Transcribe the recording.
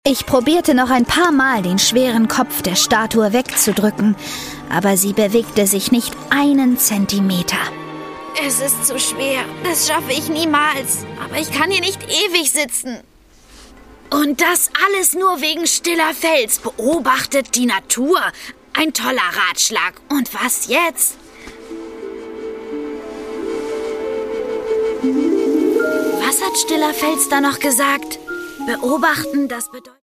Ich probierte noch ein paar Mal, den schweren Kopf der Statue wegzudrücken, aber sie bewegte sich nicht einen Zentimeter. Es ist zu schwer, das schaffe ich niemals. Aber ich kann hier nicht ewig sitzen. Und das alles nur wegen stiller Fels. Beobachtet die Natur. Ein toller Ratschlag. Und was jetzt? Was hat stiller Fels da noch gesagt? Beobachten, das bedeutet...